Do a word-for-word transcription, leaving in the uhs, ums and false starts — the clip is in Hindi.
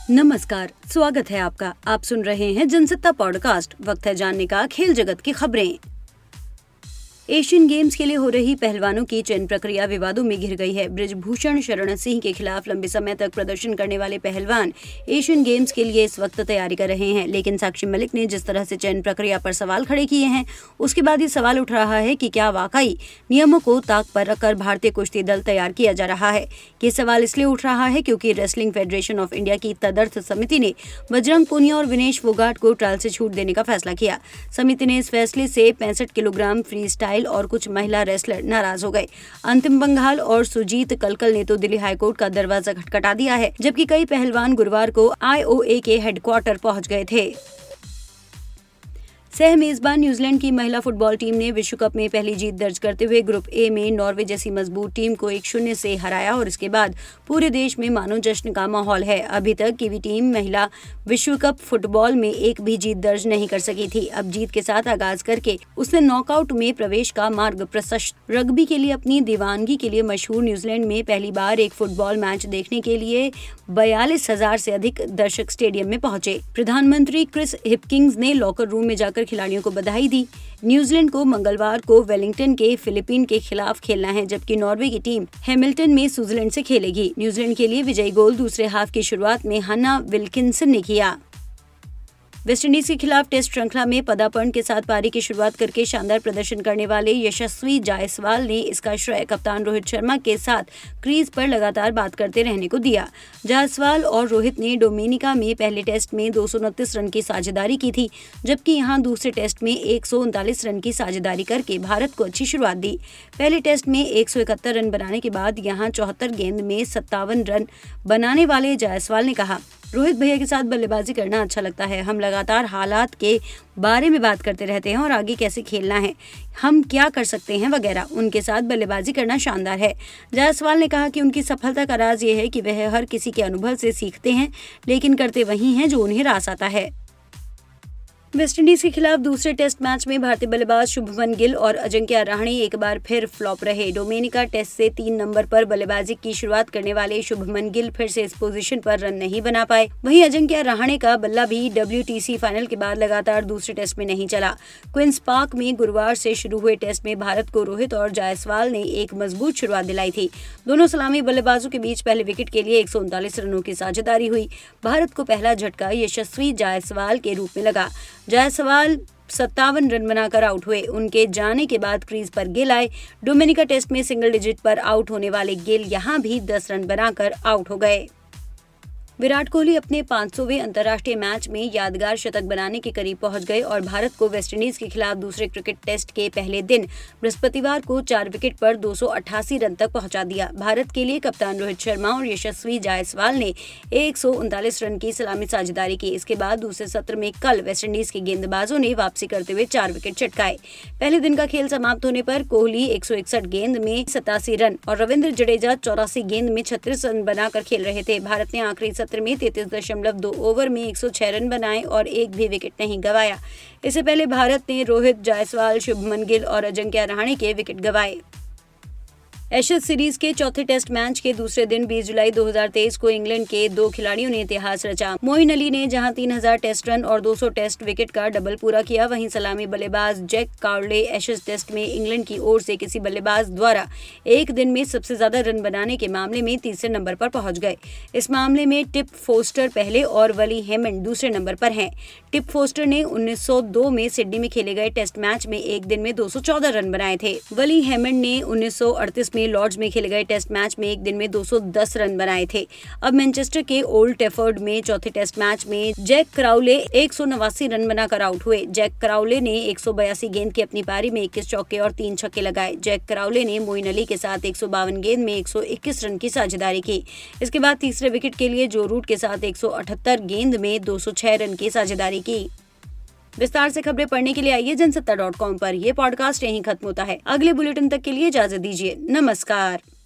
नमस्कार, स्वागत है आपका। आप सुन रहे हैं जनसत्ता पॉडकास्ट। वक्त है जानने का खेल जगत की खबरें। एशियन गेम्स के लिए हो रही पहलवानों की चयन प्रक्रिया विवादों में घिर गई है। बृजभूषण शरण सिंह के खिलाफ लंबे समय तक प्रदर्शन करने वाले पहलवान एशियन गेम्स के लिए इस वक्त तैयारी कर रहे हैं, लेकिन साक्षी मलिक ने जिस तरह से चयन प्रक्रिया पर सवाल खड़े किए हैं, उसके बाद ये सवाल उठ रहा है कि क्या वाकई नियमों को ताक पर रखकर भारतीय कुश्ती दल तैयार किया जा रहा है। ये सवाल इसलिए उठ रहा है क्योंकि रेसलिंग फेडरेशन ऑफ इंडिया की तदर्थ समिति ने बजरंग पूनिया और विनेश फोगाट को ट्रायल से छूट देने का फैसला किया। समिति ने इस फैसले से पैंसठ किलोग्राम फ्री स्टाइल और कुछ महिला रेसलर नाराज हो गए। अंतिम बंगाल और सुजीत कलकल ने तो दिल्ली हाईकोर्ट का दरवाजा खटखटा दिया है, जबकि कई पहलवान गुरुवार को आई ओ ए के हेडक्वार्टर पहुंच गए थे। सह मेजबान न्यूजीलैंड की महिला फुटबॉल टीम ने विश्व कप में पहली जीत दर्ज करते हुए ग्रुप ए में नॉर्वे जैसी मजबूत टीम को एक शून्य से हराया और इसके बाद पूरे देश में मानो जश्न का माहौल है। अभी तक कीवी टीम महिला विश्व कप फुटबॉल में एक भी जीत दर्ज नहीं कर सकी थी। अब जीत के साथ आगाज करके उसने नॉकआउट में प्रवेश का मार्ग प्रशस्त। रग्बी के लिए अपनी दीवानगी के लिए मशहूर न्यूजीलैंड में पहली बार एक फुटबॉल मैच देखने के लिए बयालीस हजार से अधिक दर्शक स्टेडियम में पहुंचे। प्रधानमंत्री क्रिस हिपकिंस ने लॉकर रूम में जाकर खिलाड़ियों को बधाई दी। न्यूजीलैंड को मंगलवार को वेलिंगटन के फिलीपीन के खिलाफ खेलना है, जबकि नॉर्वे की टीम हैमिल्टन में स्विट्जरलैंड से खेलेगी। न्यूजीलैंड के लिए विजयी गोल दूसरे हाफ की शुरुआत में हन्ना विल्किंसन ने किया। वेस्टइंडीज के खिलाफ टेस्ट श्रृंखला में पदार्पण के साथ पारी की शुरुआत करके शानदार प्रदर्शन करने वाले यशस्वी जायसवाल ने इसका श्रेय कप्तान रोहित शर्मा के साथ क्रीज पर लगातार बात करते रहने को दिया। जायसवाल और रोहित ने डोमिनिका में पहले टेस्ट में दो सौ उनतीस रन की साझेदारी की थी, जबकि यहां दूसरे टेस्ट में एक सौ उनतालीस रन की साझेदारी करके भारत को अच्छी शुरुआत दी। पहले टेस्ट में एक सौ इकहत्तर रन बनाने के बाद यहां चौहत्तर गेंद में सत्तावन रन बनाने वाले जायसवाल ने कहा, रोहित भैया के साथ बल्लेबाजी करना अच्छा लगता है। हम लगातार हालात के बारे में बात करते रहते हैं और आगे कैसे खेलना है, हम क्या कर सकते हैं वगैरह। उनके साथ बल्लेबाजी करना शानदार है। जायसवाल ने कहा कि उनकी सफलता का राज ये है कि वह हर किसी के अनुभव से सीखते हैं, लेकिन करते वही हैं जो उन्हें रास आता है। वेस्टइंडीज के खिलाफ दूसरे टेस्ट मैच में भारतीय बल्लेबाज शुभमन गिल और अजिंक्य रहाणे एक बार फिर फ्लॉप रहे। डोमिनिका टेस्ट से तीन नंबर पर बल्लेबाजी की शुरुआत करने वाले शुभमन गिल फिर से इस पोजीशन पर रन नहीं बना पाए। वहीं अजिंक्य रहाणे का बल्ला भी डब्ल्यू टी सी फाइनल के बाद लगातार दूसरे टेस्ट में नहीं चला। क्वींस पार्क में गुरुवार से शुरू हुए टेस्ट में भारत को रोहित और जायसवाल ने एक मजबूत शुरुआत दिलाई थी। दोनों सलामी बल्लेबाजों के बीच पहले विकेट के लिए एक सौ उनतालीस रनों की साझेदारी हुई। भारत को पहला झटका यशस्वी जायसवाल के रूप में लगा। जायसवाल सत्तावन रन बनाकर आउट हुए। उनके जाने के बाद क्रीज पर गिल आए। डोमिनिका टेस्ट में सिंगल डिजिट पर आउट होने वाले गिल यहां भी दस रन बनाकर आउट हो गए। विराट कोहली अपने पाँच सौवें अंतर्राष्ट्रीय मैच में यादगार शतक बनाने के करीब पहुंच गए और भारत को वेस्टइंडीज के खिलाफ दूसरे क्रिकेट टेस्ट के पहले दिन बृहस्पतिवार को चार विकेट पर दो सौ अट्ठासी रन तक पहुंचा दिया। भारत के लिए कप्तान रोहित शर्मा और यशस्वी जायसवाल ने एक सौ उनतालीस रन की सलामी साझेदारी की। इसके बाद दूसरे सत्र में कल वेस्टइंडीज के गेंदबाजों ने वापसी करते हुए चार विकेट चटकाए। पहले दिन का खेल समाप्त होने पर कोहली एक सौ इकसठ गेंद में सतासी रन और रविंद्र जडेजा चौरासी गेंद में छत्तीस रन बनाकर खेल रहे थे। भारत ने आखिरी सत्र में तैंतीस दशमलव दो ओवर में एक सौ छह रन बनाए और एक भी विकेट नहीं गंवाया। इससे पहले भारत ने रोहित, जायसवाल, शुभमन गिल और अजिंक्य रहाणे के विकेट गंवाए। एशेज सीरीज के चौथे टेस्ट मैच के दूसरे दिन बीस जुलाई दो हज़ार तेईस को इंग्लैंड के दो खिलाड़ियों ने इतिहास रचा। मोइन अली ने जहां तीन हज़ार टेस्ट रन और दो सौ टेस्ट विकेट का डबल पूरा किया, वहीं सलामी बल्लेबाज जैक काउले एशेज टेस्ट में इंग्लैंड की ओर से किसी बल्लेबाज द्वारा एक दिन में सबसे ज्यादा रन बनाने के मामले में तीसरे नंबर पर पहुंच गए। इस मामले में टिप फोस्टर पहले और वली हेमंड दूसरे नंबर पर हैं। टिप फोस्टर ने उन्नीस सौ दो में सिडनी में खेले गए टेस्ट मैच में एक दिन में दो सौ चौदह रन बनाए थे। वली हेमंड ने उन्नीस सौ अड़तीस में लॉर्ड्स में खेले गए टेस्ट मैच में एक दिन में दो सौ दस रन बनाए थे। अब मैनचेस्टर के ओल्ड ट्रैफर्ड में चौथे टेस्ट मैच में जैक क्राउले एक सौ नवासी रन बनाकर आउट हुए। जैक क्राउले ने एक सौ बयासी गेंद की अपनी पारी में इक्कीस चौके और तीन छक्के लगाए। जैक क्राउले ने मोइन अली के साथ एक सौ बावन गेंद में एक सौ इक्कीस रन की साझेदारी की। इसके बाद तीसरे विकेट के लिए जो रूट के साथ एक सौ अठहत्तर गेंद में दो सौ छह रन की साझेदारी की। विस्तार से खबरें पढ़ने के लिए आइए जनसत्ता डॉट कॉम पर। यह पॉडकास्ट यहीं खत्म होता है। अगले बुलेटिन तक के लिए इजाजत दीजिए। नमस्कार।